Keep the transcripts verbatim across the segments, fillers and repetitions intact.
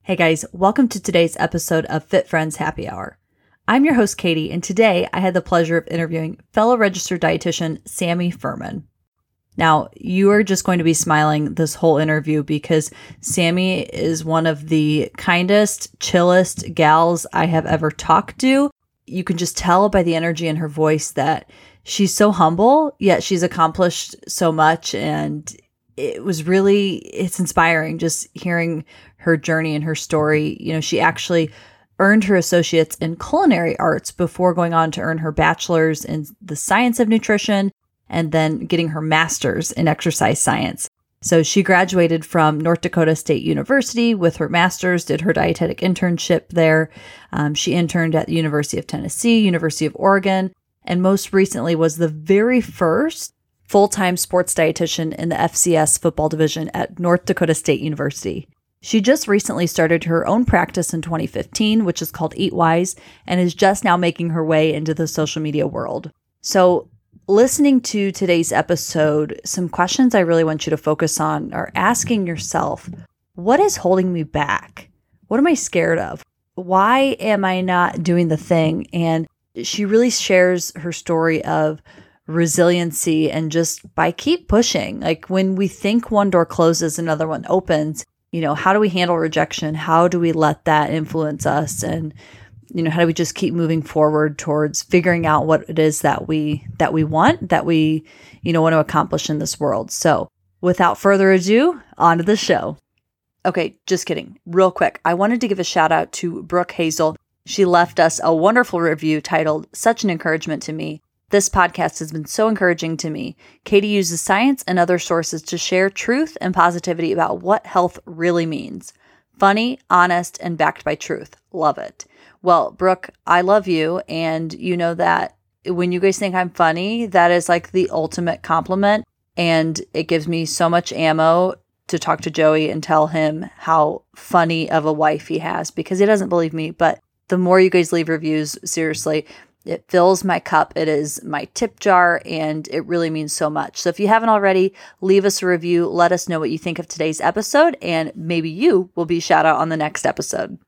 Hey guys, welcome to today's episode of Fit Friends Happy Hour. I'm your host, Katie, and today I had the pleasure of interviewing fellow registered dietitian Sammy Furman. Now, you are just going to be smiling this whole interview because Sammy is one of the kindest, chillest gals I have ever talked to. You can just tell by the energy in her voice that she's so humble, yet she's accomplished so much, and it was really, it's inspiring just hearing her journey and her story. You know, she actually earned her associates in culinary arts before going on to earn her bachelor's in the science of nutrition and then getting her master's in exercise science. So she graduated from North Dakota State University with her master's, did her dietetic internship there. Um, she interned at the University of Tennessee, University of Oregon, and most recently was the very first full-time sports dietitian in the F C S football division at North Dakota State University. She just recently started her own practice in twenty fifteen, which is called Eatwise, and is just now making her way into the social media world. So listening to today's episode, some questions I really want you to focus on are asking yourself, what is holding me back? What am I scared of? Why am I not doing the thing? And she really shares her story of resiliency and just by keep pushing. Like when we think one door closes, another one opens. You know, how do we handle rejection? How do we let that influence us? And, you know, how do we just keep moving forward towards figuring out what it is that we, that we want, that we, you know, want to accomplish in this world? So without further ado, on to the show. Okay, just kidding. Real quick. I wanted to give a shout out to Brooke Hazel. She left us a wonderful review titled "Such an Encouragement to Me. This podcast has been so encouraging to me. Katie uses science and other sources to share truth and positivity about what health really means. Funny, honest, and backed by truth. Love it." Well, Brooke, I love you. And you know that when you guys think I'm funny, that is like the ultimate compliment. And it gives me so much ammo to talk to Joey and tell him how funny of a wife he has, because he doesn't believe me. But the more you guys leave reviews, seriously, it fills my cup. It is my tip jar, and it really means so much. So if you haven't already, leave us a review. Let us know what you think of today's episode, and maybe you will be shout out on the next episode.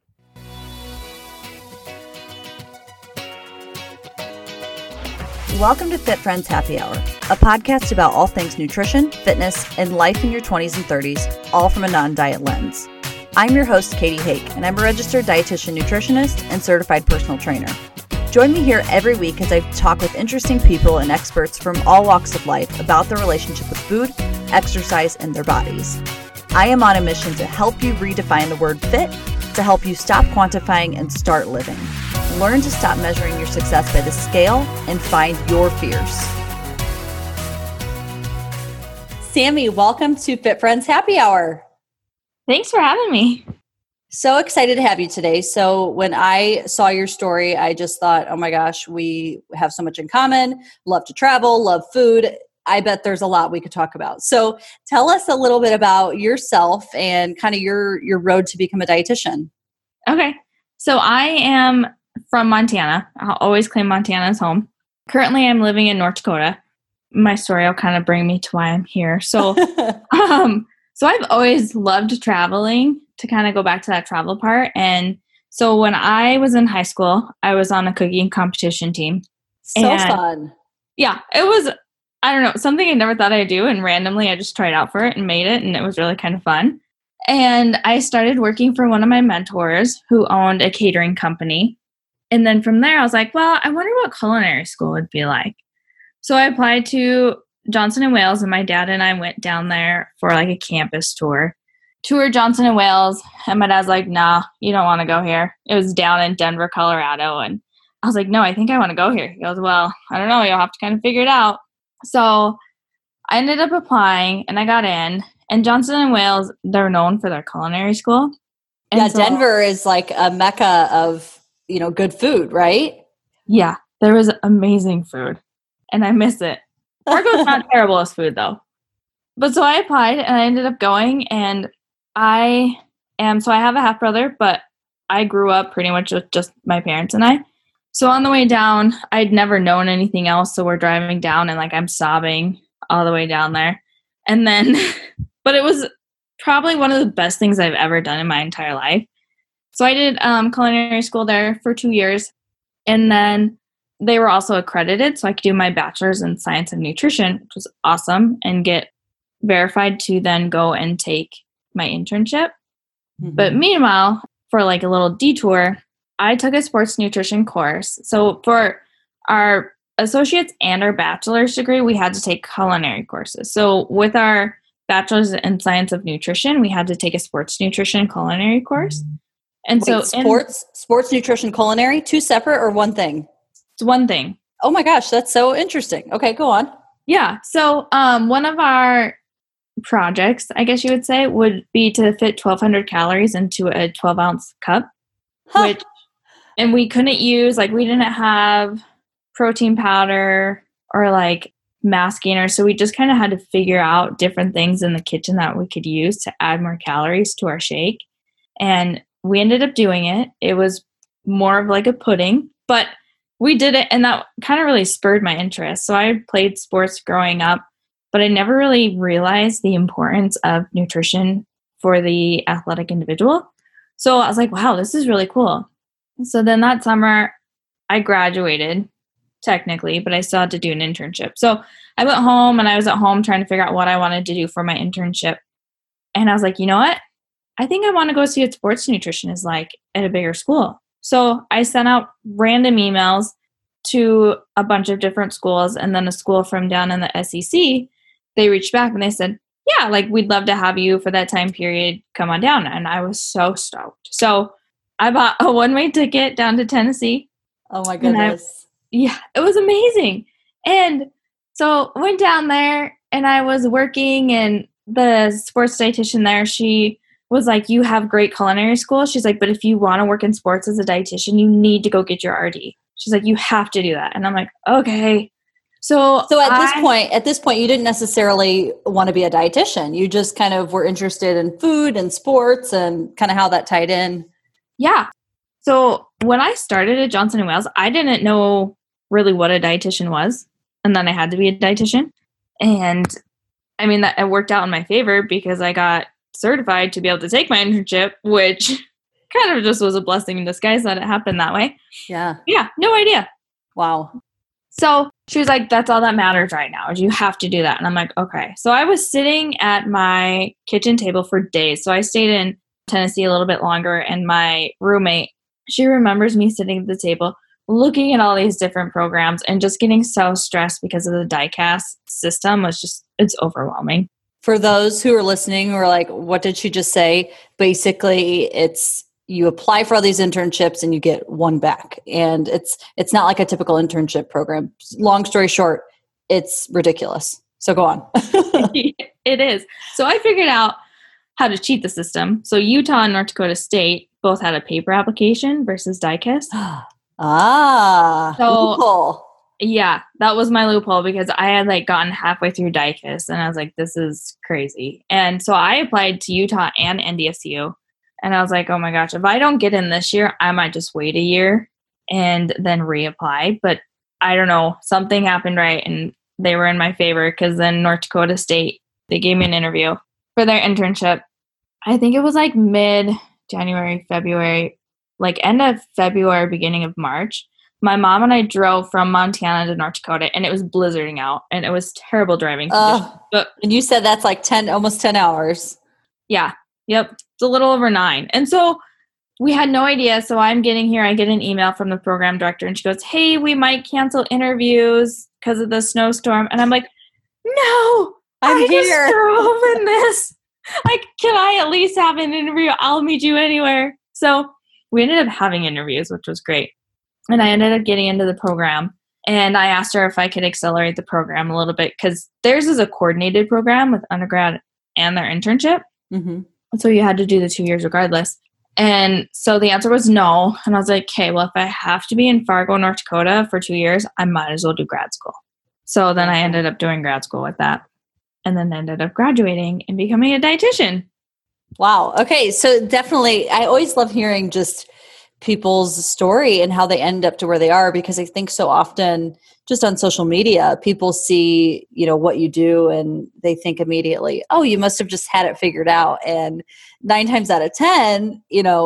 Welcome to Fit Friends Happy Hour, a podcast about all things nutrition, fitness, and life in your twenties and thirties, all from a non-diet lens. I'm your host, Katie Hake, and I'm a registered dietitian nutritionist and certified personal trainer. Join me here every week as I talk with interesting people and experts from all walks of life about their relationship with food, exercise, and their bodies. I am on a mission to help you redefine the word fit, to help you stop quantifying and start living. Learn to stop measuring your success by the scale and find your fears. Sammy, welcome to Fit Friends Happy Hour. Thanks for having me. So excited to have you today. So when I saw your story, I just thought, oh my gosh, we have so much in common, love to travel, love food. I bet there's a lot we could talk about. So tell us a little bit about yourself and kind of your, your road to become a dietitian. Okay. So I am from Montana. I'll always claim Montana as home. Currently, I'm living in North Dakota. My story will kind of bring me to why I'm here. So, um, so I've always loved traveling, to kind of go back to that travel part. And so when I was in high school, I was on a cooking competition team. So and fun. Yeah, it was, I don't know, something I never thought I'd do. And randomly I just tried out for it and made it. And it was really kind of fun. And I started working for one of my mentors who owned a catering company. And then from there, I was like, well, I wonder what culinary school would be like. So I applied to Johnson and Wales, and my dad and I went down there for like a campus tour. Toured Johnson and Wales, and my dad's like, nah, you don't want to go here. It was down in Denver, Colorado. And I was like, no, I think I want to go here. He goes, well, I don't know. You'll have to kind of figure it out. So I ended up applying, and I got in. And Johnson and Wales, they're known for their culinary school. And yeah, so, Denver is like a mecca of, you know, good food, right? Yeah, there was amazing food, and I miss it. Fargo's not terrible as food, though. But so I applied, and I ended up going, and I am, so I have a half brother, but I grew up pretty much with just my parents and I. So on the way down, I'd never known anything else. So we're driving down and like I'm sobbing all the way down there. And then, but it was probably one of the best things I've ever done in my entire life. So I did um, culinary school there for two years. And then they were also accredited, so I could do my bachelor's in science of nutrition, which was awesome, and get verified to then go and take my internship. Mm-hmm. But meanwhile, for like a little detour, I took a sports nutrition course. So for our associates and our bachelor's degree, we had to take culinary courses. So with our bachelor's in science of nutrition, we had to take a sports nutrition culinary course. And Wait, so sports, in, sports nutrition culinary, two separate or one thing? It's one thing. Oh my gosh, that's so interesting. Okay, go on. Yeah. So um, one of our projects, I guess you would say, would be to fit twelve hundred calories into a twelve ounce cup, huh. which, and we couldn't use, like we didn't have protein powder or like mass gainers. So we just kind of had to figure out different things in the kitchen that we could use to add more calories to our shake. And we ended up doing it. It was more of like a pudding, but we did it, and that kind of really spurred my interest. So I played sports growing up, but I never really realized the importance of nutrition for the athletic individual. So I was like, wow, this is really cool. So then that summer, I graduated technically, but I still had to do an internship. So I went home, and I was at home trying to figure out what I wanted to do for my internship. And I was like, you know what? I think I want to go see what sports nutrition is like at a bigger school. So I sent out random emails to a bunch of different schools, and then a school from down in the S E C, they reached back and they said, yeah, like we'd love to have you for that time period. Come on down. And I was so stoked. So I bought a one-way ticket down to Tennessee. Oh my goodness. I, yeah, it was amazing. And so I went down there, and I was working, and the sports dietitian there, she was like, you have great culinary school. She's like, but if you want to work in sports as a dietitian, you need to go get your R D. She's like, you have to do that. And I'm like, okay. So, so at I, this point, at this point, you didn't necessarily want to be a dietitian. You just kind of were interested in food and sports and kind of how that tied in. Yeah. So when I started at Johnson and Wales, I didn't know really what a dietitian was. And then I had to be a dietitian. And I mean, that it worked out in my favor because I got certified to be able to take my internship, which kind of just was a blessing in disguise that it happened that way. Yeah. Yeah. No idea. Wow. So she was like, that's all that matters right now is you have to do that. And I'm like, okay. So I was sitting at my kitchen table for days. So I stayed in Tennessee a little bit longer, and my roommate, she remembers me sitting at the table looking at all these different programs and just getting so stressed because of the DICAS system was just, it's overwhelming. For those who are listening who are like, what did she just say? Basically, it's you apply for all these internships and you get one back. And it's it's not like a typical internship program. Long story short, it's ridiculous. So go on. It is. So I figured out how to cheat the system. So Utah and North Dakota State both had a paper application versus DICAS. ah, so, loophole. Yeah, that was my loophole because I had like gotten halfway through DICAS and I was like, this is crazy. And so I applied to Utah and N D S U. And I was like, oh my gosh, if I don't get in this year, I might just wait a year and then reapply. But I don't know, something happened right. And they were in my favor because then North Dakota State, they gave me an interview for their internship. I think it was like mid-January, February, like end of February, beginning of March. My mom and I drove from Montana to North Dakota, and it was blizzarding out, and it was terrible driving conditions. Uh, but and you said that's like ten, almost ten hours. Yeah. Yep. It's a little over nine. And so we had no idea. So I'm getting here. I get an email from the program director, and she goes, hey, we might cancel interviews because of the snowstorm. And I'm like, no, I'm I here. just drove in this. Like, can I at least have an interview? I'll meet you anywhere. So we ended up having interviews, which was great. And I ended up getting into the program, and I asked her if I could accelerate the program a little bit because theirs is a coordinated program with undergrad and their internship. Mm-hmm. So you had to do the two years regardless. And so the answer was no. And I was like, okay, well, if I have to be in Fargo, North Dakota for two years, I might as well do grad school. So then I ended up doing grad school with that, and then ended up graduating and becoming a dietitian. Wow. Okay. So definitely, I always love hearing just people's story and how they end up to where they are, because I think so often just on social media, people see, you know, what you do and they think immediately, oh, you must have just had it figured out. And nine times out of ten, you know,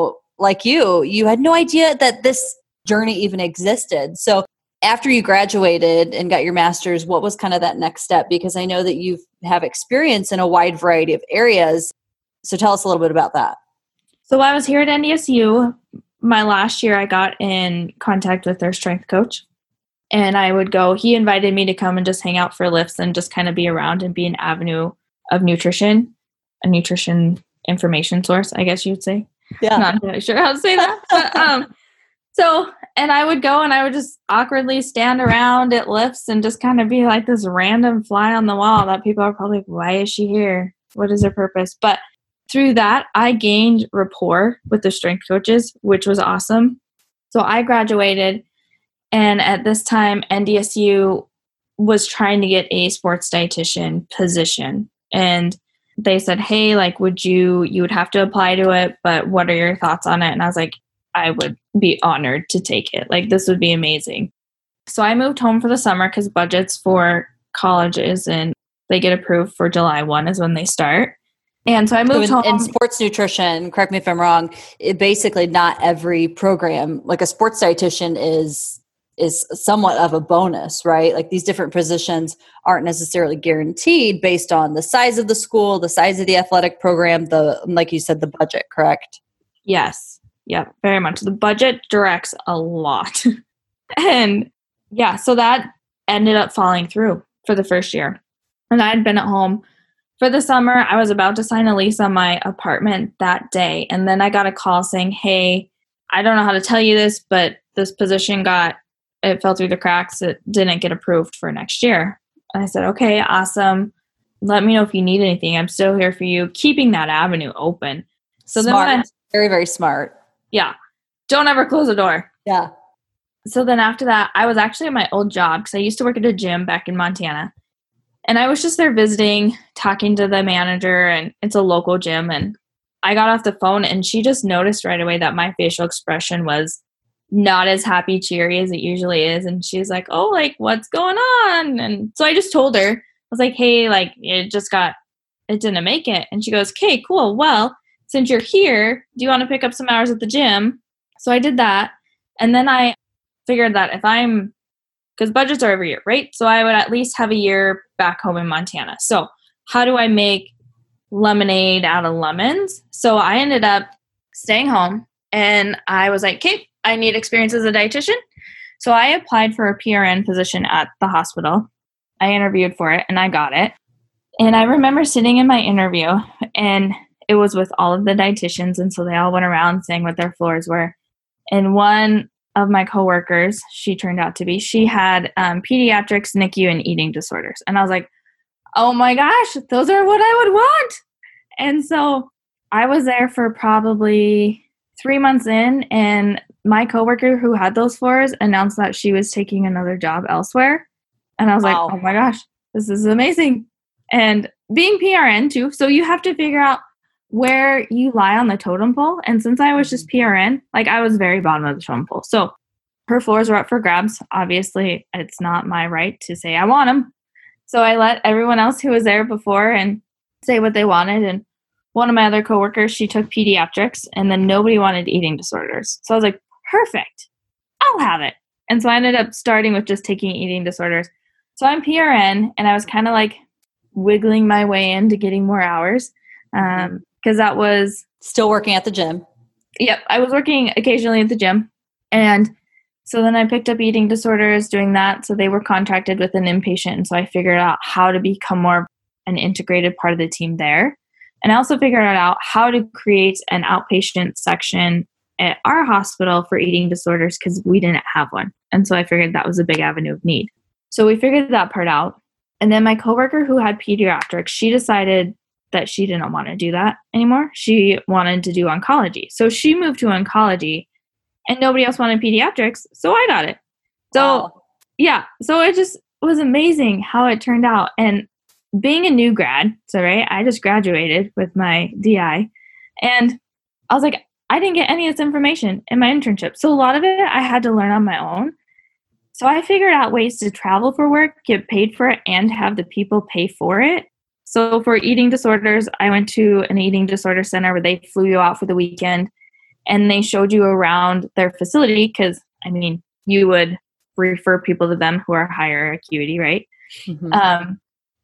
like you, you had no idea that this journey even existed. So after you graduated and got your master's, what was kind of that next step? Because I know that you have experience in a wide variety of areas. So tell us a little bit about that. So while I was here at N D S U, my last year I got in contact with their strength coach. And I would go, he invited me to come and just hang out for lifts and just kind of be around and be an avenue of nutrition, a nutrition information source, I guess you would say. Yeah. Not really sure how to say that. But, um, so, and I would go and I would just awkwardly stand around at lifts and just kind of be like this random fly on the wall that people are probably like, why is she here? What is her purpose? But through that, I gained rapport with the strength coaches, which was awesome. So I graduated, and at this time, N D S U was trying to get a sports dietitian position. And they said, hey, like, would you, you would have to apply to it, but what are your thoughts on it? And I was like, I would be honored to take it. Like, this would be amazing. So I moved home for the summer because budgets for colleges and they get approved for July first is when they start. And so I moved so in, home. In sports nutrition, correct me if I'm wrong, it basically not every program, like a sports dietitian is is somewhat of a bonus, right? Like these different positions aren't necessarily guaranteed based on the size of the school, the size of the athletic program, the, like you said, the budget, correct? Yes. Yeah, very much. The budget directs a lot. And yeah, so that ended up falling through for the first year. And I had been at home for the summer. I was about to sign a lease on my apartment that day. And then I got a call saying, hey, I don't know how to tell you this, but this position got, it fell through the cracks. It didn't get approved for next year. And I said, okay, awesome. Let me know if you need anything. I'm still here for you. Keeping that avenue open. So smart. then I, very, very smart. Yeah. Don't ever close the door. Yeah. So then after that, I was actually at my old job because I used to work at a gym back in Montana. And I was just there visiting, talking to the manager, and it's a local gym. And I got off the phone and she just noticed right away that my facial expression was not as happy, cheery as it usually is. And she was like, oh, like, what's going on? And so I just told her, I was like, hey, like, it just got, it didn't make it. And she goes, okay, cool. Well, since you're here, do you want to pick up some hours at the gym? So I did that. And then I figured that if I'm, because budgets are every year, right? So I would at least have a year back home in Montana. So how do I make lemonade out of lemons? So I ended up staying home and I was like, okay, I need experience as a dietitian. So I applied for a P R N position at the hospital. I interviewed for it and I got it. And I remember sitting in my interview and it was with all of the dietitians. And so they all went around saying what their floors were. And one of my coworkers, she turned out to be, she had um, pediatrics, N I C U, and eating disorders. And I was like, oh my gosh, those are what I would want. And so I was there for probably three months in, and my coworker who had those floors announced that she was taking another job elsewhere. And I was wow. like, oh my gosh, this is amazing. And being P R N too, so you have to figure out where you lie on the totem pole. And since I was just P R N, like I was very bottom of the totem pole. So her floors were up for grabs. Obviously, it's not my right to say I want them. So I let everyone else who was there before and say what they wanted. And one of my other coworkers, she took pediatrics, and then nobody wanted eating disorders. So I was like, perfect, I'll have it. And so I ended up starting with just taking eating disorders. So I'm P R N, and I was kind of like wiggling my way into getting more hours. Um, because that was still working at the gym. Yep. I was working occasionally at the gym. And so then I picked up eating disorders doing that. So they were contracted with an inpatient. And so I figured out how to become more an integrated part of the team there. And I also figured out how to create an outpatient section at our hospital for eating disorders because we didn't have one. And so I figured that was a big avenue of need. So we figured that part out. And then my coworker who had pediatrics, she decided that she didn't want to do that anymore. She wanted to do oncology. So she moved to oncology and nobody else wanted pediatrics. So I got it. So wow. yeah, so it just was amazing how it turned out. And being a new grad, so right, I just graduated with my D I and I was like, I didn't get any of this information in my internship. So a lot of it I had to learn on my own. So I figured out ways to travel for work, get paid for it, and have the people pay for it. So for eating disorders, I went to an eating disorder center where they flew you out for the weekend and they showed you around their facility because, I mean, you would refer people to them who are higher acuity, right? Mm-hmm. Um,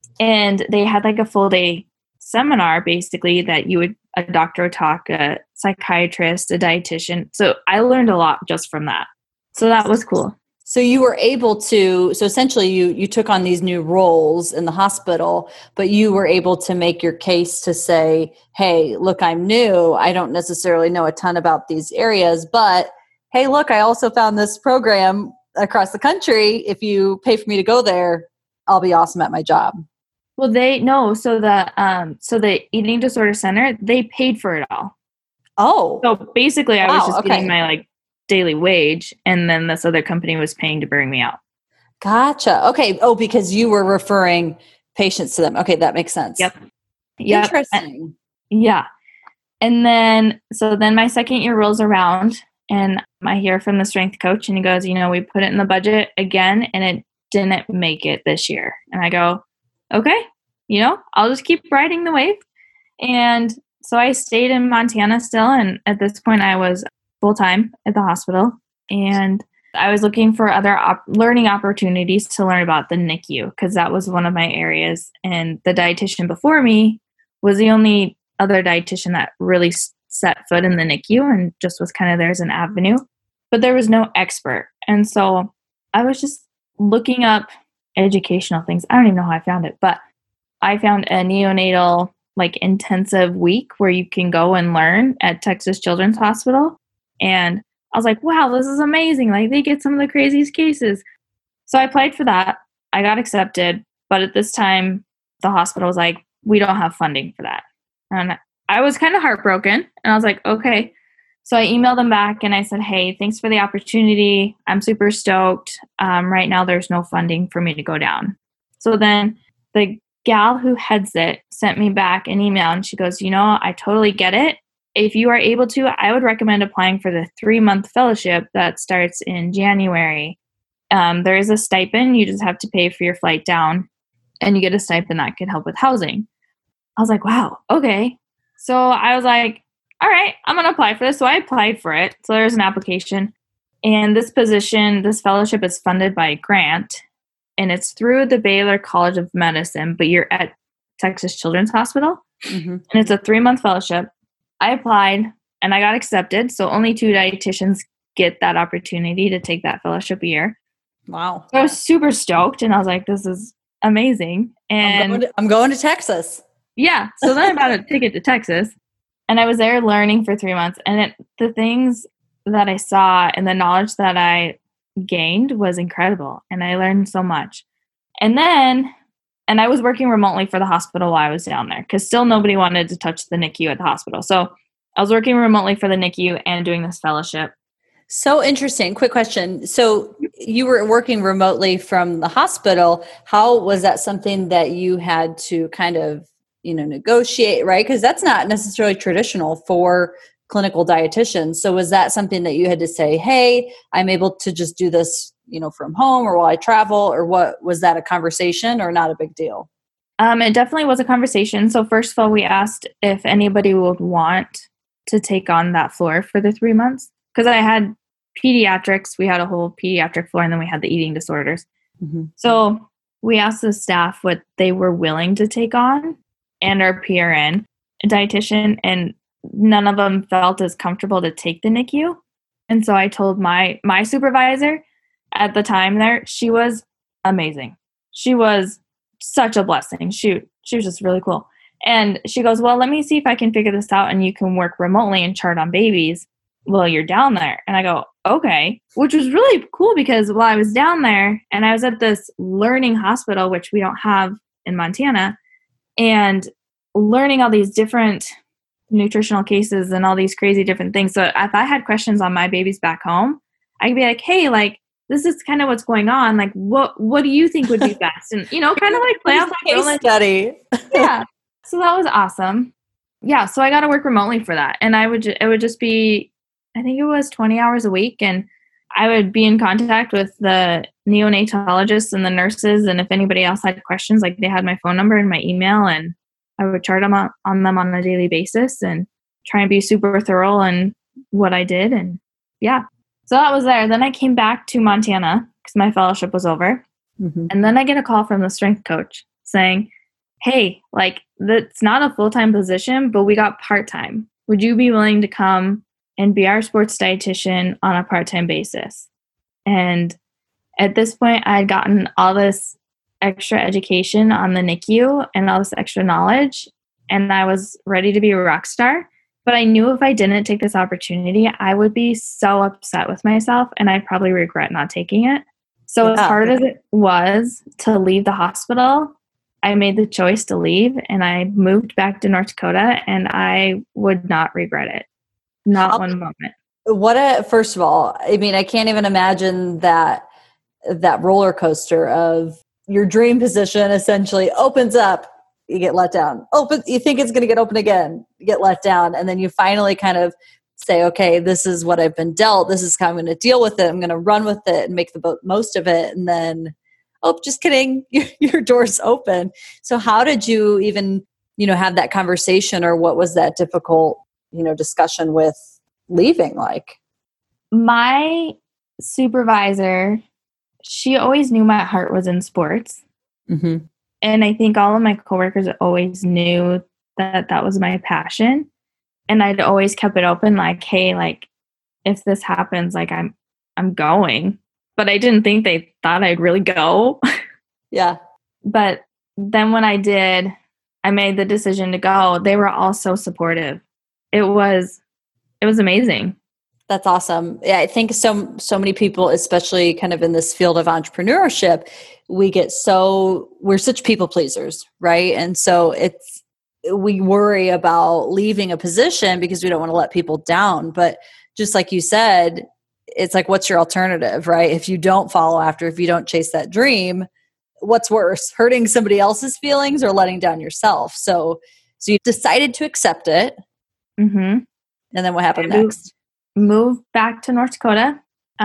and they had like a full day seminar basically that you would, a doctor would talk, a psychiatrist, a dietitian. So I learned a lot just from that. So that was cool. So you were able to, so essentially you, you took on these new roles in the hospital, but you were able to make your case to say, hey, look, I'm new. I don't necessarily know a ton about these areas, but hey, look, I also found this program across the country. If you pay for me to go there, I'll be awesome at my job. Well, they, no, so the, um, so the eating disorder center, they paid for it all. Oh. So basically I wow, was just okay. getting my like daily wage, and then this other company was paying to bring me out. Gotcha. Okay. Oh, because you were referring patients to them. Okay, that makes sense. Yep. Yep. Interesting. And, yeah. And then, so then my second year rolls around, and I hear from the strength coach, and he goes, you know, we put it in the budget again, and it didn't make it this year. And I go, okay, you know, I'll just keep riding the wave. And so I stayed in Montana still. And at this point I was full-time at the hospital, and I was looking for other op- learning opportunities to learn about the N I C U, because that was one of my areas. And the dietitian before me was the only other dietitian that really set foot in the N I C U and just was kind of there as an avenue, but there was no expert. And so I was just looking up educational things. I don't even know how I found it, but I found a neonatal like intensive week where you can go and learn at Texas Children's Hospital. And I was like, wow, this is amazing. Like, they get some of the craziest cases. So I applied for that. I got accepted. But at this time, the hospital was like, we don't have funding for that. And I was kind of heartbroken. And I was like, okay. So I emailed them back and I said, hey, thanks for the opportunity. I'm super stoked. Um, right now, there's no funding for me to go down. So then the gal who heads it sent me back an email, and she goes, you know, I totally get it. If you are able to, I would recommend applying for the three-month fellowship that starts in January. Um, there is a stipend. You just have to pay for your flight down, and you get a stipend that could help with housing. I was like, wow, okay. So I was like, all right, I'm going to apply for this. So I applied for it. So there's an application. And this position, this fellowship is funded by a grant, and it's through the Baylor College of Medicine, but you're at Texas Children's Hospital. Mm-hmm. And it's a three-month fellowship. I applied and I got accepted. So only two dietitians get that opportunity to take that fellowship a year. Wow. So I was super stoked, and I was like, this is amazing. And I'm going to, I'm going to Texas. Yeah. So then I bought a ticket to Texas, and I was there learning for three months. And it, the things that I saw and the knowledge that I gained was incredible. And I learned so much. And then, and I was working remotely for the hospital while I was down there, because still nobody wanted to touch the N I C U at the hospital. So I was working remotely for the N I C U and doing this fellowship. So interesting. Quick question. So you were working remotely from the hospital. How was that something that you had to kind of, you know, negotiate, right? Because that's not necessarily traditional for clinical dietitians. So was that something that you had to say, hey, I'm able to just do this, you know, from home or while I travel, or what? Was that a conversation or not a big deal? Um, it definitely was a conversation. So first of all, we asked if anybody would want to take on that floor for the three months. Because I had pediatrics, we had a whole pediatric floor, and then we had the eating disorders. Mm-hmm. So we asked the staff what they were willing to take on, and our P R N, a dietitian, and none of them felt as comfortable to take the N I C U. And so I told my my supervisor at the time there, she was amazing. She was such a blessing. She, she was just really cool. And she goes, well, let me see if I can figure this out, and you can work remotely and chart on babies while you're down there. And I go, okay, which was really cool, because while I was down there and I was at this learning hospital, which we don't have in Montana, and learning all these different nutritional cases and all these crazy different things. So if I had questions on my babies back home, I could be like, hey, like, this is kind of what's going on. Like, what, what do you think would be best? And, you know, kind of like play out the case study. Yeah. So that was awesome. Yeah. So I got to work remotely for that. And I would, ju- it would just be, I think it was twenty hours a week. And I would be in contact with the neonatologists and the nurses. And if anybody else had questions, like, they had my phone number and my email, and I would chart them on, on them on a daily basis and try and be super thorough and what I did. And yeah, so that was there. Then I came back to Montana because my fellowship was over. Mm-hmm. And then I get a call from the strength coach saying, hey, like, that's not a full-time position, but we got part-time. Would you be willing to come and be our sports dietitian on a part-time basis? And at this point, I had gotten all this extra education on the N I C U and all this extra knowledge, and I was ready to be a rock star. But I knew if I didn't take this opportunity, I would be so upset with myself, and I'd probably regret not taking it. So Yeah. as hard as it was to leave the hospital, I made the choice to leave, and I moved back to North Dakota, and I would not regret it. Not How, one moment. What a, first of all, I mean, I can't even imagine that that roller coaster of your dream position essentially opens up, you get let down. Open, you think it's going to get open again, you get let down, and then you finally kind of say, okay, this is what I've been dealt. This is how I'm going to deal with it. I'm going to run with it and make the most of it. And then, oh, just kidding, your, your door's open. So how did you even, you know, have that conversation, or what was that difficult, you know, discussion with leaving like? My supervisor, she always knew my heart was in sports. Mm-hmm. And I think all of my coworkers always knew that that was my passion. And I'd always kept it open, like, hey, like, if this happens, like, I'm, I'm going. But I didn't think they thought I'd really go. Yeah. But then when I did, I made the decision to go. They were all so supportive. It was, it was amazing. That's awesome. Yeah, I think so so many people, especially kind of in this field of entrepreneurship, we get so, we're such people pleasers, right? And so it's, we worry about leaving a position because we don't want to let people down. But just like you said, it's like, what's your alternative, right? If you don't follow after, if you don't chase that dream, what's worse, hurting somebody else's feelings or letting down yourself? So, so you decided to accept it. Mm-hmm. And then what happened I next? Moved back to North Dakota,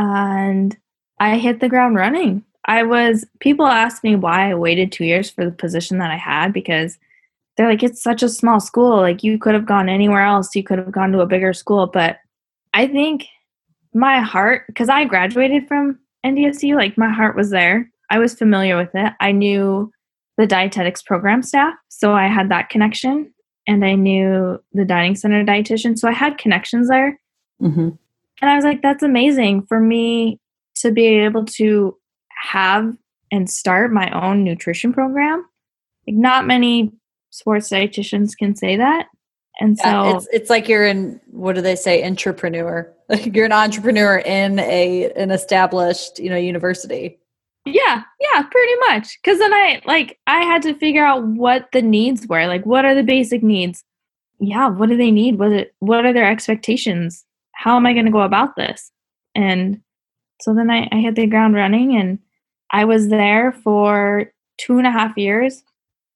and I hit the ground running. I was, people asked me why I waited two years for the position that I had, because they're like, it's such a small school. Like, you could have gone anywhere else. You could have gone to a bigger school. But I think my heart, because I graduated from N D S U, like, my heart was there. I was familiar with it. I knew the dietetics program staff, so I had that connection. And I knew the dining center dietitian, so I had connections there. Mm-hmm. And I was like, that's amazing for me to be able to have and start my own nutrition program. Like, not many sports dietitians can say that. And so yeah, it's it's like you're in, what do they say, entrepreneur. Like, you're an entrepreneur in a an established, you know, university. Yeah, yeah, pretty much. Because then I like I had to figure out what the needs were. Like, what are the basic needs? Yeah, what do they need? What it, what are their expectations? How am I going to go about this? And so then I, I hit the ground running, and I was there for two and a half years.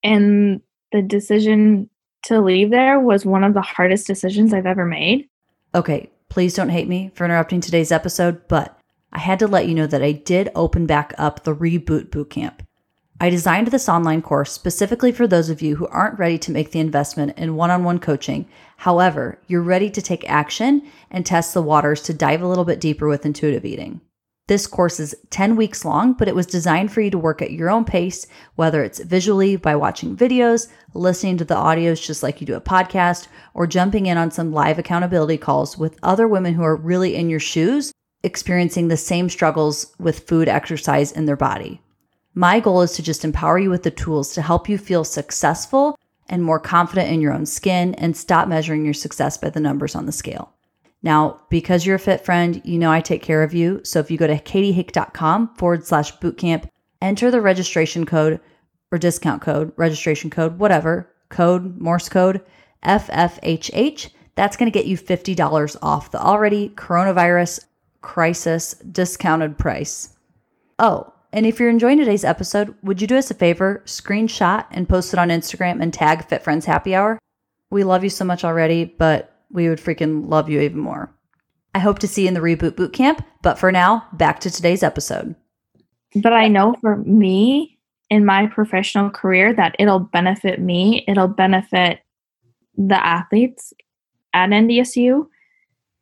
And the decision to leave there was one of the hardest decisions I've ever made. Okay, please don't hate me for interrupting today's episode, but I had to let you know that I did open back up the Reboot Bootcamp. I designed this online course specifically for those of you who aren't ready to make the investment in one-on-one coaching. However, you're ready to take action and test the waters to dive a little bit deeper with intuitive eating. This course is ten weeks long, but it was designed for you to work at your own pace, whether it's visually by watching videos, listening to the audios just like you do a podcast, or jumping in on some live accountability calls with other women who are really in your shoes, experiencing the same struggles with food, exercise, in their body. My goal is to just empower you with the tools to help you feel successful and more confident in your own skin, and stop measuring your success by the numbers on the scale. Now, because you're a fit friend, you know I take care of you. So if you go to katiehake.com forward slash bootcamp, enter the registration code or discount code, registration code, whatever, code, Morse code, F F H H, that's going to get you fifty dollars off the already coronavirus crisis discounted price. Oh, and if you're enjoying today's episode, would you do us a favor, screenshot and post it on Instagram and tag Fit Friends Happy Hour? We love you so much already, but we would freaking love you even more. I hope to see you in the Reboot Bootcamp, but for now, back to today's episode. But I know for me, in my professional career, that it'll benefit me. It'll benefit the athletes at N D S U.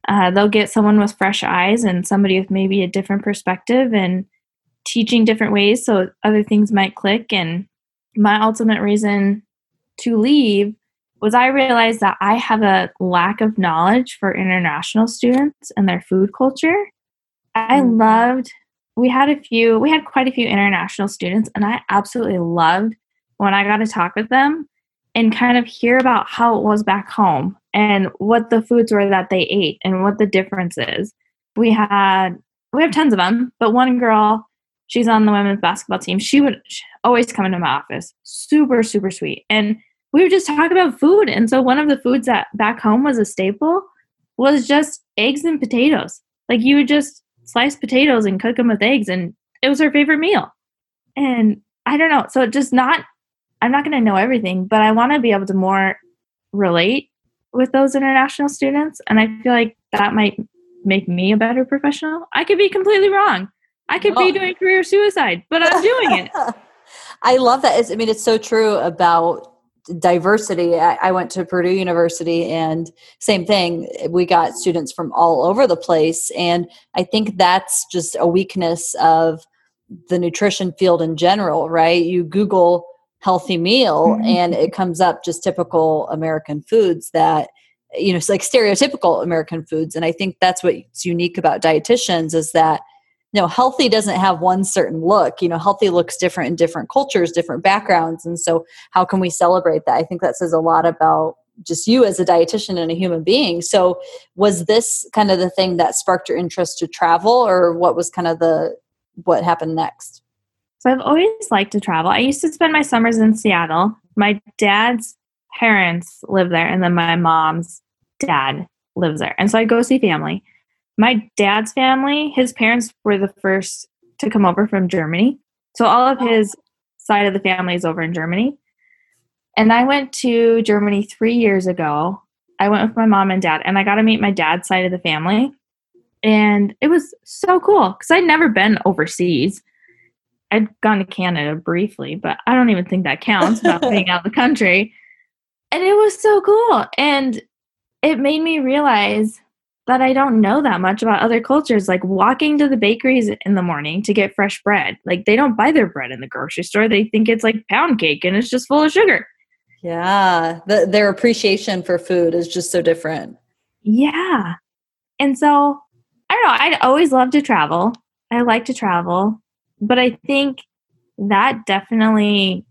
Uh, they'll get someone with fresh eyes and somebody with maybe a different perspective and teaching different ways so other things might click. And my ultimate reason to leave was I realized that I have a lack of knowledge for international students and their food culture. I Mhm. loved, we had a few, we had quite a few international students, and I absolutely loved when I got to talk with them and kind of hear about how it was back home and what the foods were that they ate and what the difference is. We had, we have tons of them, but one girl, she's on the women's basketball team. She would always come into my office, super, super sweet. And we would just talk about food. And so one of the foods that back home was a staple was just eggs and potatoes. Like you would just slice potatoes and cook them with eggs, and it was her favorite meal. And I don't know. So just not, I'm not going to know everything, but I want to be able to more relate with those international students. And I feel like that might make me a better professional. I could be completely wrong. I could Well- be doing career suicide, but I'm doing it. I love that. It's, I mean, it's so true about diversity. I, I went to Purdue University, and same thing. We got students from all over the place. And I think that's just a weakness of the nutrition field in general, right? You Google healthy meal Mhm. and it comes up just typical American foods that, you know, it's like stereotypical American foods. And I think that's what's unique about dietitians is that, you know, healthy doesn't have one certain look. You know, healthy looks different in different cultures, different backgrounds. And so how can we celebrate that? I think that says a lot about just you as a dietitian and a human being. So was this kind of the thing that sparked your interest to travel, or what was kind of the, what happened next? So I've always liked to travel. I used to spend my summers in Seattle. My dad's parents live there, and then my mom's dad lives there. And so I go see family. My dad's family, his parents were the first to come over from Germany. So all of his side of the family is over in Germany. And I went to Germany three years ago. I went with my mom and dad, and I got to meet my dad's side of the family. And it was so cool because I'd never been overseas. I'd gone to Canada briefly, but I don't even think that counts about being out of the country. And it was so cool. And it made me realize that I don't know that much about other cultures, like walking to the bakeries in the morning to get fresh bread. Like they don't buy their bread in the grocery store. They think it's like pound cake and it's just full of sugar. Yeah. The, their appreciation for food is just so different. Yeah. And so I don't know. I'd always loved to travel. I like to travel, but I think that definitely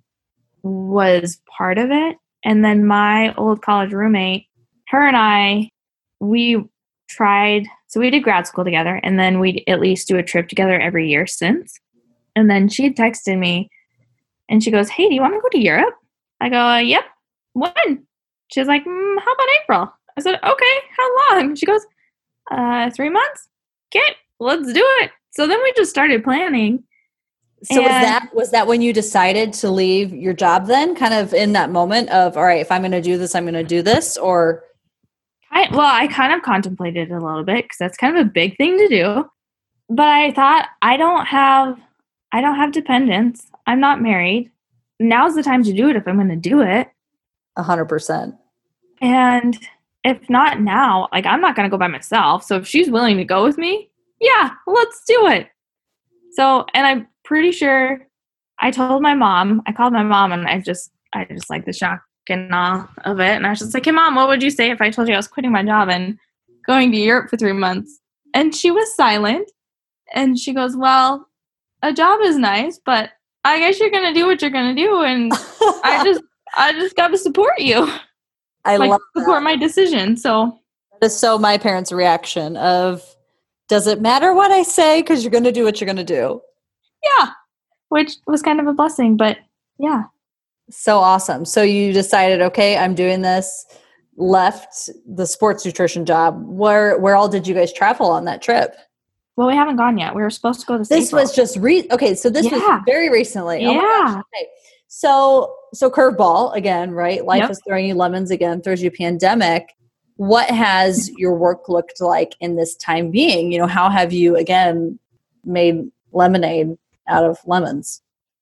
was part of it. And then my old college roommate, her and I, we tried, so we did grad school together, and then we'd at least do a trip together every year since. And then she had texted me and she goes, "Hey, do you want to go to Europe?" I go, uh, "Yep." "When?" She's like, mm, "How about April?" I said, "Okay, how long?" She goes, uh, three months. Okay, let's do it. So then we just started planning. So was And- that was that when you decided to leave your job then, kind of in that moment of, all right, if I'm going to do this, I'm going to do this? Or I, well, I kind of contemplated it a little bit because that's kind of a big thing to do. But I thought I don't have I don't have dependents. I'm not married. Now's the time to do it if I'm going to do it. a hundred percent. And if not now, like I'm not going to go by myself. So if she's willing to go with me, yeah, let's do it. So, and I'm pretty sure I told my mom, I called my mom and I just, I just like the shock and awe of it. And I was just like, "Hey mom, what would you say if I told you I was quitting my job and going to Europe for three months? And she was silent. And she goes, "Well, a job is nice, but I guess you're going to do what you're going to do. And I just, I just got to support you. I like love support that. my decision." So That is so my parents' reaction of, does it matter what I say? Because you're going to do what you're going to do. yeah, which was kind of a blessing, but yeah. So awesome. So you decided, okay, I'm doing this, left the sports nutrition job. Where where all did you guys travel on that trip? Well, we haven't gone yet. We were supposed to go this This April. was just re okay, so this Yeah. was very recently. Oh my Yeah. gosh. Okay. So so curveball again, right? Life Yep. is throwing you lemons again, throws you a pandemic. What has your work looked like in this time being? You know, how have you again made lemonade out of lemons?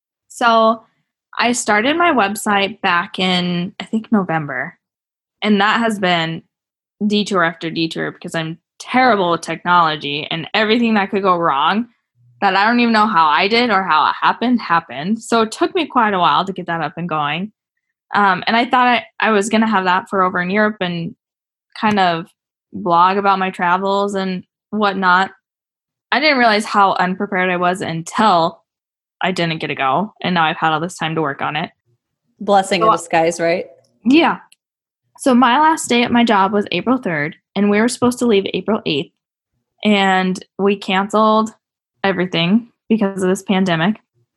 So I started my website back in, I think, November. And that has been detour after detour because I'm terrible with technology and everything that could go wrong that I don't even know how I did or how it happened, happened. So it took me quite a while to get that up and going. Um, and I thought I, I was going to have that for over in Europe and kind of blog about my travels and whatnot. I didn't realize how unprepared I was until I didn't get to go. And now I've had all this time to work on it. Blessing so, in disguise, right? Yeah. So my last day at my job was April third, and we were supposed to leave April eighth. And we canceled everything because of this pandemic.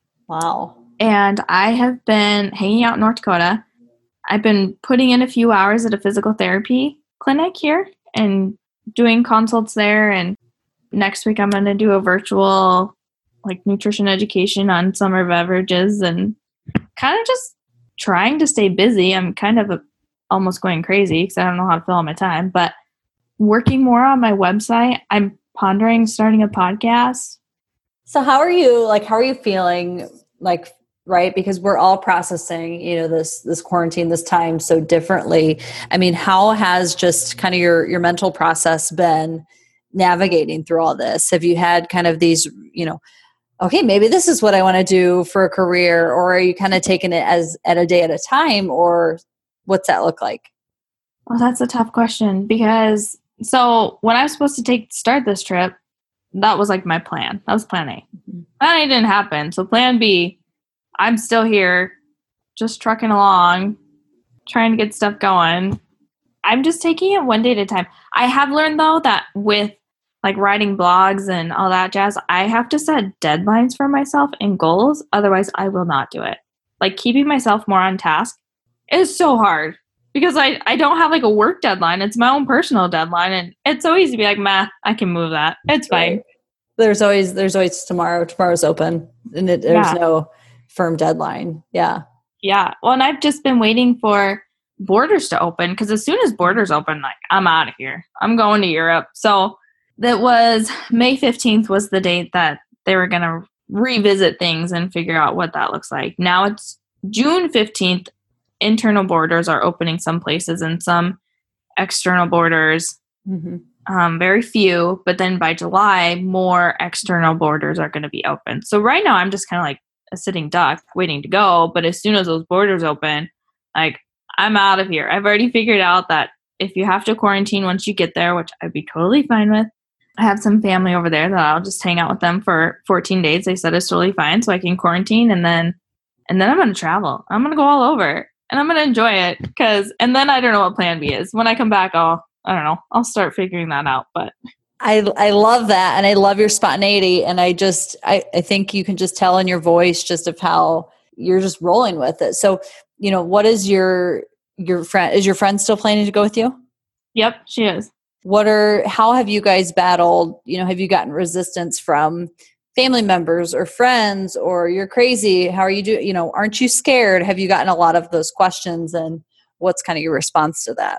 Wow. And I have been hanging out in North Dakota. I've been putting in a few hours at a physical therapy clinic here and doing consults there. And next week I'm going to do a virtual like nutrition education on summer beverages and kind of just trying to stay busy. I'm kind of a, almost going crazy because I don't know how to fill all my time, but working more on my website. I'm pondering starting a podcast. So how are you, like, how are you feeling, like, right? Because we're all processing, you know, this, this quarantine, this time so differently. I mean, how has just kind of your, your mental process been navigating through all this? Have you had kind of these, you know, okay, maybe this is what I want to do for a career, or are you kind of taking it as at a day at a time, or what's that look like? Well, that's a tough question because so when I was supposed to take start this trip, that was like my plan. That was plan A. Mm-hmm. Plan A didn't happen. So plan B, I'm still here, just trucking along, trying to get stuff going. I'm just taking it one day at a time. I have learned though that with like writing blogs and all that jazz, I have to set deadlines for myself and goals. Otherwise I will not do it. Like keeping myself more on task is so hard. Because I, I don't have like a work deadline. It's my own personal deadline. And it's so easy to be like, meh, I can move that. It's fine. Right. There's always, there's always tomorrow. Tomorrow's open and it, there's yeah. no firm deadline. Yeah. Yeah. Well, and I've just been waiting for borders to open because as soon as borders open, like I'm out of here. I'm going to Europe. So that was May fifteenth was the date that they were going to revisit things and figure out what that looks like. Now it's June fifteenth. Internal borders are opening some places and some external borders, mm-hmm. um, very few. But then by July, more external borders are going to be open. So right now I'm just kind of like a sitting duck waiting to go. But as soon as those borders open, like I'm out of here. I've already figured out that if you have to quarantine once you get there, which I'd be totally fine with. I have some family over there that I'll just hang out with them for fourteen days. They said it's totally fine. So I can quarantine and then, and then I'm going to travel. I'm going to go all over. And I'm going to enjoy it because, and then I don't know what plan B is. When I come back, I'll, I don't know, I'll start figuring that out. But I I love that. And I love your spontaneity. And I just, I, I think you can just tell in your voice just of how you're just rolling with it. So, you know, what is your, your friend, is your friend still planning to go with you? Yep, she is. What are, how have you guys battled, you know, have you gotten resistance from family members or friends, or you're crazy? How are you doing? You know, aren't you scared? Have you gotten a lot of those questions, and what's kind of your response to that?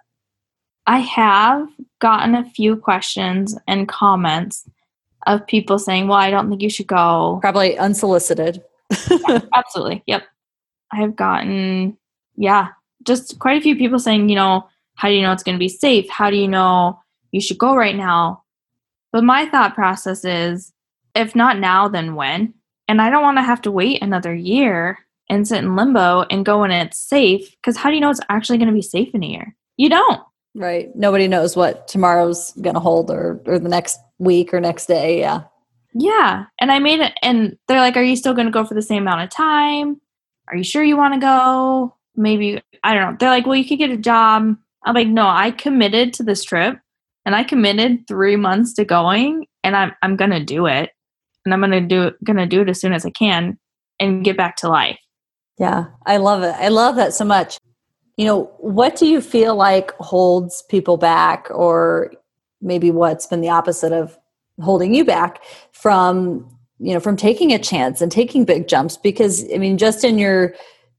I have gotten a few questions and comments of people saying, well, I don't think you should go. Probably unsolicited. Yeah, absolutely. Yep. I have gotten, yeah, just quite a few people saying, you know, how do you know it's going to be safe? How do you know you should go right now? But my thought process is, if not now, then when? And I don't want to have to wait another year and sit in limbo and go when it's safe. Because how do you know it's actually going to be safe in a year? You don't. Right. Nobody knows what tomorrow's going to hold, or, or the next week or next day. Yeah. Yeah. And I made it. And they're like, are you still going to go for the same amount of time? Are you sure you want to go? Maybe, I don't know. They're like, well, you could get a job. I'm like, no, I committed to this trip and I committed three months to going, and I'm, I'm going to do it. And I'm gonna do gonna do it as soon as I can and get back to life. Yeah, I love it. I love that so much. You know, what do you feel like holds people back, or maybe what's been the opposite of holding you back from, you know, from taking a chance and taking big jumps? Because I mean, just in your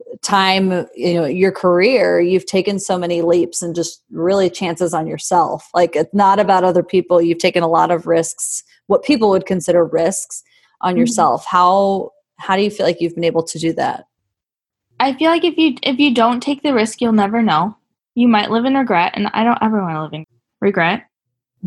time, you know, your career, you've taken so many leaps and just really chances on yourself. Like, it's not about other people. You've taken a lot of risks, what people would consider risks, on mm-hmm. yourself. How, how do you feel like you've been able to do that? I feel like if you, if you don't take the risk, you'll never know. You might live in regret, and I don't ever want to live in regret. Mm-hmm.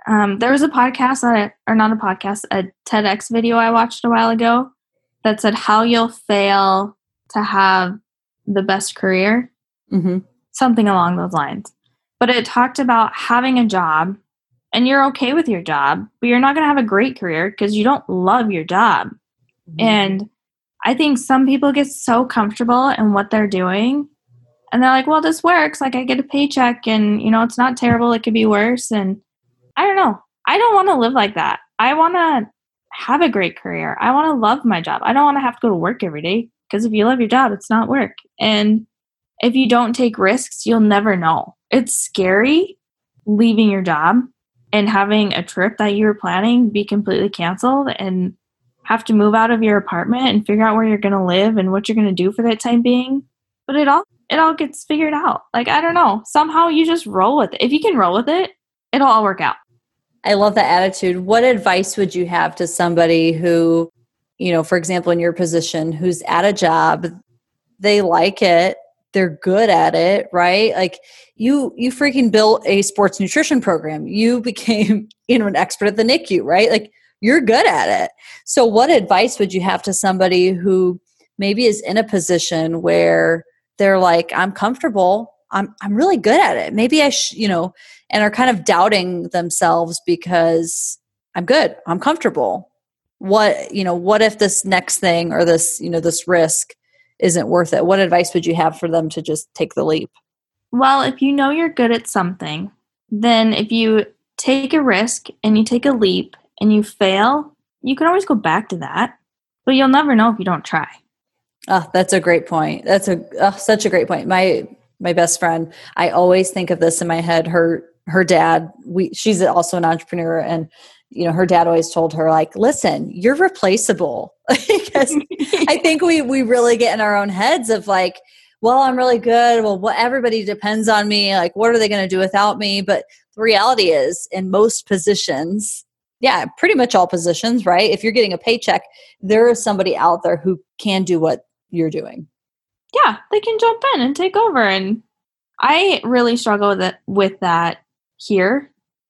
Um, there was a podcast, that I, or not a podcast, a TEDx video I watched a while ago that said how you'll fail to have the best career, Mm-hmm. something along those lines. But it talked about having a job and you're okay with your job, but you're not going to have a great career because you don't love your job. Mm-hmm. And I think some people get so comfortable in what they're doing and they're like, well, this works. Like I get a paycheck and, you know, it's not terrible. It could be worse. And I don't know. I don't want to live like that. I want to have a great career. I want to love my job. I don't want to have to go to work every day because if you love your job, it's not work. And if you don't take risks, you'll never know. It's scary leaving your job and having a trip that you were planning be completely canceled and have to move out of your apartment and figure out where you're going to live and what you're going to do for that time being. But it all it all gets figured out. Like, I don't know. Somehow you just roll with it. If you can roll with it, it'll all work out. I love that attitude. What advice would you have to somebody who, you know, for example, in your position, who's at a job, they like it, they're good at it, right? Like you, you freaking built a sports nutrition program. You became, you know, an expert at the N I C U, right? Like you're good at it. So what advice would you have to somebody who maybe is in a position where they're like, I'm comfortable. I'm, I'm really good at it. Maybe I should, you know, and are kind of doubting themselves because I'm good. I'm comfortable. What, you know, what if this next thing or this, you know, this risk isn't worth it? What advice would you have for them to just take the leap? Well, if you know you're good at something, then if you take a risk and you take a leap and you fail, you can always go back to that, but you'll never know if you don't try. Oh, that's a great point. That's a oh, such a great point. My my best friend, I always think of this in my head. Her her dad, we she's also an entrepreneur, and you know, her dad always told her, like, listen, you're replaceable. Because I think we we really get in our own heads of like, well, I'm really good. Well, what everybody depends on me. Like, what are they going to do without me? But the reality is, in most positions, yeah, pretty much all positions, right? If you're getting a paycheck, there is somebody out there who can do what you're doing. Yeah, they can jump in and take over. And I really struggle with it, with that here.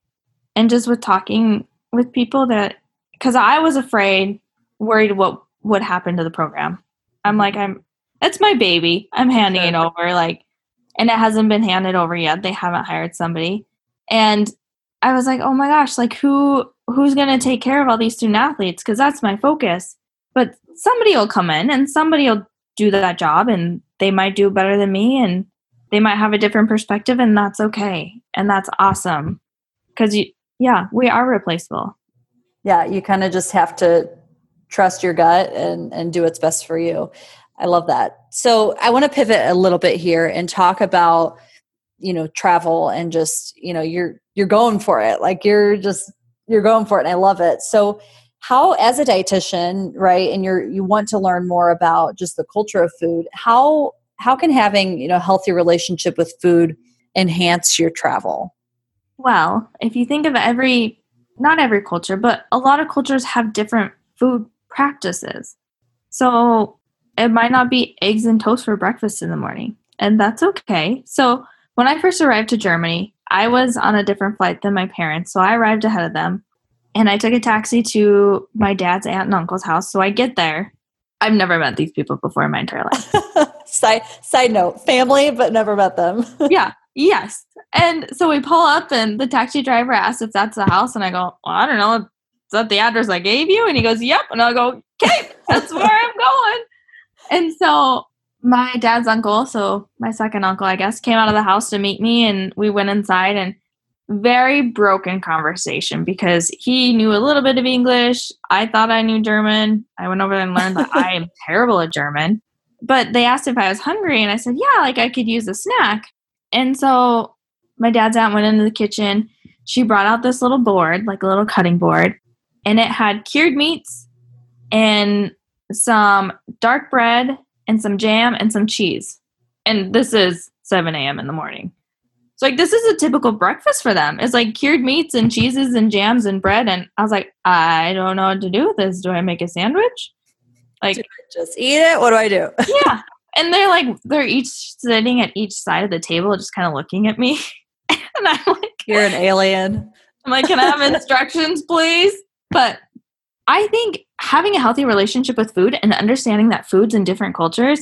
And just with talking with people that, because I was afraid, worried what would happen to the program. I'm like, I'm, it's my baby. I'm handing Sure. it over. Like, and it hasn't been handed over yet. They haven't hired somebody. And I was like, oh my gosh, like who, who's going to take care of all these student athletes? Because that's my focus. But somebody will come in and somebody will do that job and they might do better than me and they might have a different perspective and that's okay. And that's awesome. Because, you, yeah, we are replaceable. Yeah, you kind of just have to trust your gut and, and do what's best for you. I love that. So I want to pivot a little bit here and talk about, you know, travel and just, you know, you're, you're going for it. Like you're just, you're going for it. And I love it. So how, as a dietitian, right, and you're, you want to learn more about just the culture of food, how, how can having, you know, a healthy relationship with food enhance your travel? Well, if you think of every, not every culture, but a lot of cultures have different food practices. So it might not be eggs and toast for breakfast in the morning, and that's okay. So when I first arrived to Germany, I was on a different flight than my parents, so I arrived ahead of them. And I took a taxi to my dad's aunt and uncle's house. So I get there. I've never met these people before in my entire life. side, side note, family, but never met them. Yeah. Yes. And so we pull up and the taxi driver asks if that's the house. And I go, well, I don't know. Is that the address I gave you? And he goes, yep. And I go, okay, that's where I'm going. And so my dad's uncle, so my second uncle, I guess, came out of the house to meet me. And we went inside and very broken conversation because he knew a little bit of English. I thought I knew German. I went over there and learned that I am terrible at German. But they asked if I was hungry, and I said, yeah, like I could use a snack. And so my dad's aunt went into the kitchen. She brought out this little board, like a little cutting board, and it had cured meats and some dark bread and some jam and some cheese. And this is seven a.m. in the morning. So like, this is a typical breakfast for them. It's like cured meats and cheeses and jams and bread. And I was like, I don't know what to do with this. Do I make a sandwich? Like, just eat it. What do I do? Yeah. And they're like, they're each sitting at each side of the table, just kind of looking at me. And I'm like, you're an alien. I'm like, can I have instructions, please? But I think having a healthy relationship with food and understanding that foods in different cultures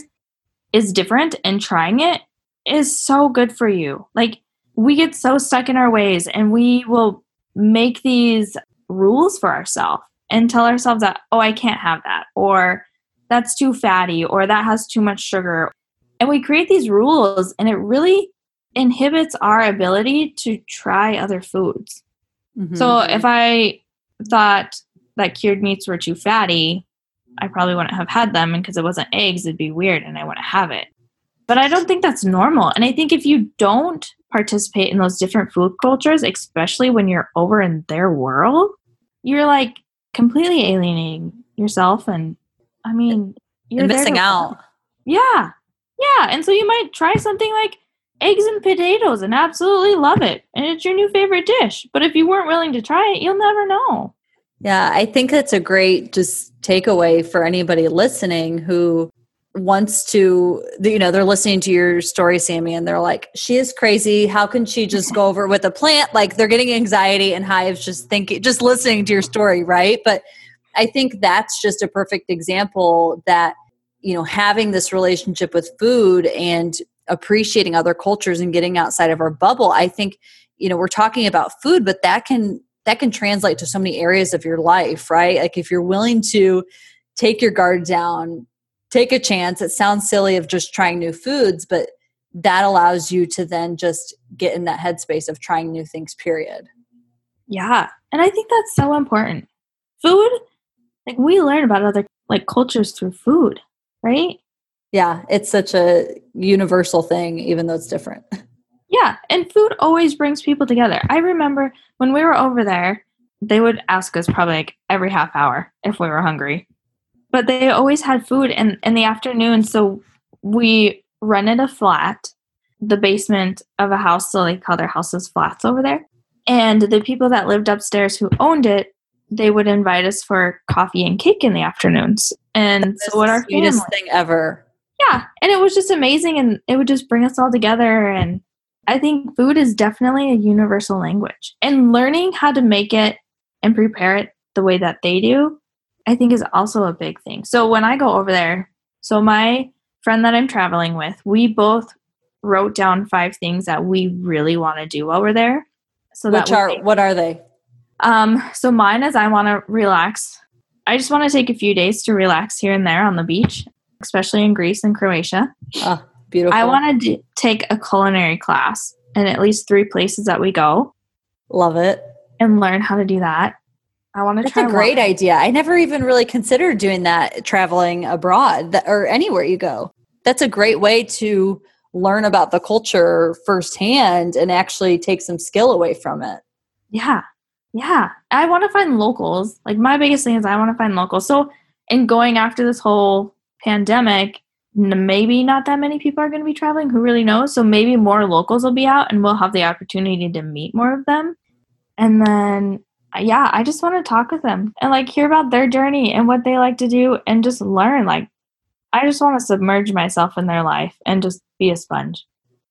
is different and trying it is so good for you. Like, we get so stuck in our ways and we will make these rules for ourselves and tell ourselves that, oh, I can't have that, or that's too fatty, or that has too much sugar. And we create these rules and it really inhibits our ability to try other foods. Mm-hmm. So if I thought that cured meats were too fatty, I probably wouldn't have had them, and because it wasn't eggs, it'd be weird and I wouldn't have it. But I don't think that's normal. And I think if you don't participate in those different food cultures, especially when you're over in their world, you're like completely alienating yourself. And I mean, you're and missing out. Yeah. Yeah. And so you might try something like eggs and potatoes and absolutely love it. And it's your new favorite dish. But if you weren't willing to try it, you'll never know. Yeah, I think that's a great just takeaway for anybody listening who wants to, you know, they're listening to your story, Sammy, and they're like, she is crazy. How can she just go over with a plant? Like, they're getting anxiety and hives just thinking, just listening to your story, right? But I think that's just a perfect example that, you know, having this relationship with food and appreciating other cultures and getting outside of our bubble. I think, you know, we're talking about food, but that can that can translate to so many areas of your life, right? Like, if you're willing to take your guard down, take a chance. It sounds silly of just trying new foods, but that allows you to then just get in that headspace of trying new things, period. Yeah. And I think that's so important. Food, like, we learn about other like cultures through food, right? Yeah. It's such a universal thing, even though it's different. Yeah. And food always brings people together. I remember when we were over there, they would ask us probably like every half hour if we were hungry. But they always had food in, in the afternoon. So we rented a flat, the basement of a house. So they call their houses flats over there. And the people that lived upstairs who owned it, they would invite us for coffee and cake in the afternoons. And That's so what our sweetest family, thing ever. Yeah. And it was just amazing. And it would just bring us all together. And I think food is definitely a universal language. And learning how to make it and prepare it the way that they do, I think, is also a big thing. So when I go over there, so my friend that I'm traveling with, we both wrote down five things that we really want to do while we're there. So Which that are, make, what are they? Um, so mine is I want to relax. I just want to take a few days to relax here and there on the beach, especially in Greece and Croatia. Oh, beautiful. I want to d- take a culinary class in at least three places that we go. Love it. And learn how to do that. I want to That's try. That's a great wine. idea. I never even really considered doing that, traveling abroad that, or anywhere you go. That's a great way to learn about the culture firsthand and actually take some skill away from it. Yeah. Yeah. I want to find locals. Like, my biggest thing is I want to find locals. So in going after this whole pandemic, maybe not that many people are going to be traveling. Who really knows? So maybe more locals will be out and we'll have the opportunity to meet more of them. And then, yeah, I just want to talk with them and like hear about their journey and what they like to do and just learn. Like, I just want to submerge myself in their life and just be a sponge.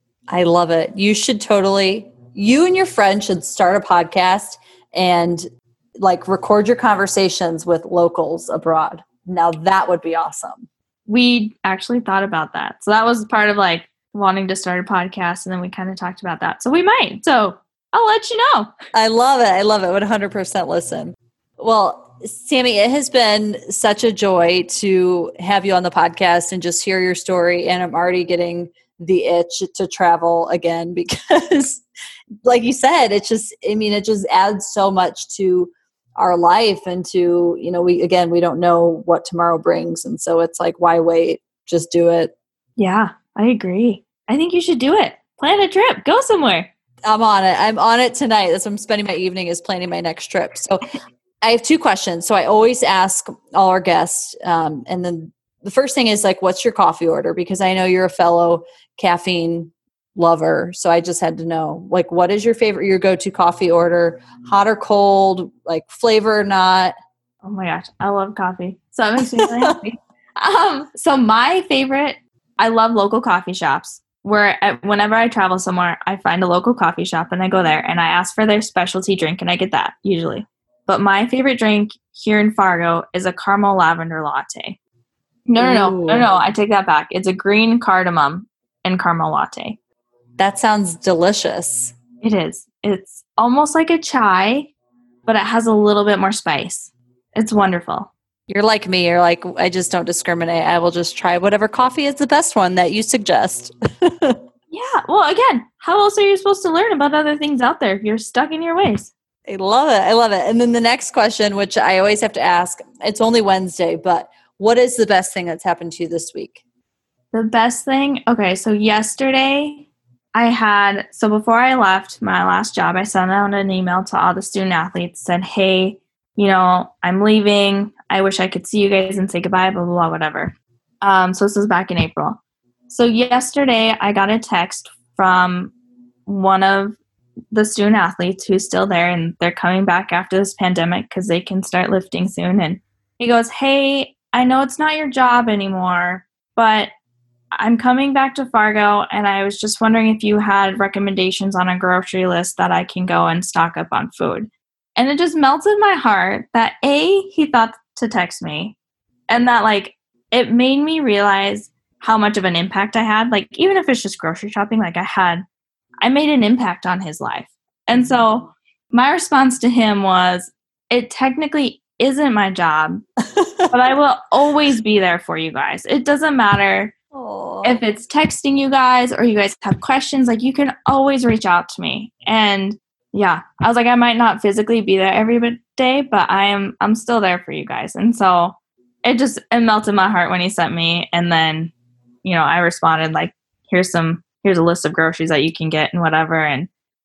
I love it. You should totally, you and your friend should start a podcast and like record your conversations with locals abroad. Now that would be awesome. We actually thought about that. So that was part of like wanting to start a podcast. And then we kind of talked about that. So we might. So I'll let you know. I love it. I love it. one hundred percent listen. Well, Sammy, it has been such a joy to have you on the podcast and just hear your story. And I'm already getting the itch to travel again because like you said, it's just, I mean, it just adds so much to our life and to, you know, we, again, we don't know what tomorrow brings. And so it's like, why wait? Just do it. Yeah, I agree. I think you should do it. Plan a trip. Go somewhere. I'm on it. I'm on it tonight. That's what I'm spending my evening is planning my next trip. So I have two questions. So I always ask all our guests. Um, and then the first thing is like, what's your coffee order? Because I know you're a fellow caffeine lover. So I just had to know, like, what is your favorite, your go-to coffee order? Hot or cold, like flavor or not? Oh my gosh. I love coffee. So it makes me really happy. Um, so my favorite, I love local coffee shops. where at, whenever I travel somewhere, I find a local coffee shop and I go there and I ask for their specialty drink and I get that usually. But my favorite drink here in Fargo is a caramel lavender latte. No, no, no, no, no. I take that back. It's a green cardamom and caramel latte. That sounds delicious. It is. It's almost like a chai, but it has a little bit more spice. It's wonderful. You're like me. You're like, I just don't discriminate. I will just try whatever coffee is the best one that you suggest. Yeah. Well, again, how else are you supposed to learn about other things out there if you're stuck in your ways? I love it. I love it. And then the next question, which I always have to ask, it's only Wednesday, but what is the best thing that's happened to you this week? The best thing? Okay, so yesterday I had, so before I left my last job, I sent out an email to all the student athletes, said, hey, you know, I'm leaving. I wish I could see you guys and say goodbye, blah, blah, blah, whatever. Um, so this was back in April. So yesterday I got a text from one of the student athletes who's still there, and they're coming back after this pandemic because they can start lifting soon. And he goes, hey, I know it's not your job anymore, but I'm coming back to Fargo, and I was just wondering if you had recommendations on a grocery list that I can go and stock up on food. And it just melted my heart that A, he thought to text me, and that like it made me realize how much of an impact I had. Like, even if it's just grocery shopping, like I had, I made an impact on his life. And so my response to him was, it technically isn't my job, but I will always be there for you guys. It doesn't matter Aww. If it's texting you guys or you guys have questions, like you can always reach out to me. And yeah, I was like, I might not physically be there every day, but I am, I'm still there for you guys. And so it just, it melted my heart when he sent me. And then, you know, I responded like, here's some, here's a list of groceries that you can get and whatever. And,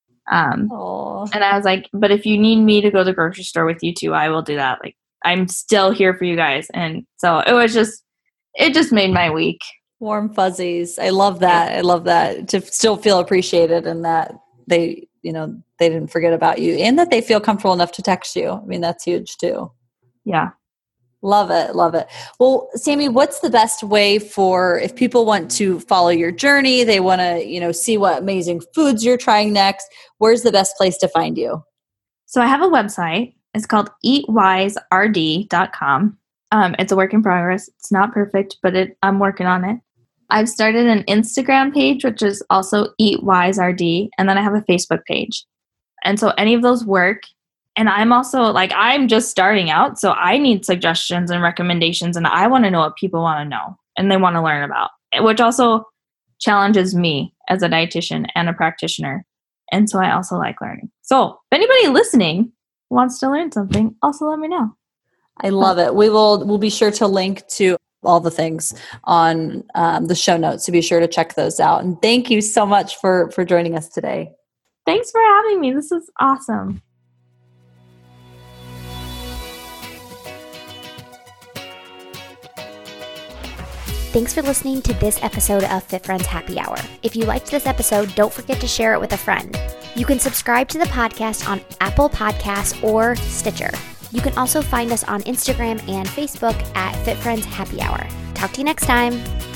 um, Aww. And I was like, but if you need me to go to the grocery store with you too, I will do that. Like, I'm still here for you guys. And so it was just, it just made my week. Warm fuzzies. I love that. I love that, to still feel appreciated and that they, you know, they didn't forget about you and that they feel comfortable enough to text you. I mean, that's huge too. Yeah. Love it. Love it. Well, Sammy, what's the best way for, if people want to follow your journey, they want to, you know, see what amazing foods you're trying next, where's the best place to find you? So I have a website. It's called eat wise r d dot com. Um, it's a work in progress. It's not perfect, but it, I'm working on it. I've started an Instagram page, which is also eat wise r d. And then I have a Facebook page. And so any of those work. And I'm also like, I'm just starting out. So I need suggestions and recommendations. And I want to know what people want to know and they want to learn about, which also challenges me as a dietitian and a practitioner. And so I also like learning. So if anybody listening wants to learn something, also let me know. I love it. We will, we'll be sure to link to all the things on um, the show notes. So be sure to check those out. And thank you so much for, for joining us today. Thanks for having me. This is awesome. Thanks for listening to this episode of Fit Friends Happy Hour. If you liked this episode, don't forget to share it with a friend. You can subscribe to the podcast on Apple Podcasts or Stitcher. You can also find us on Instagram and Facebook at Fit Friends Happy Hour. Talk to you next time.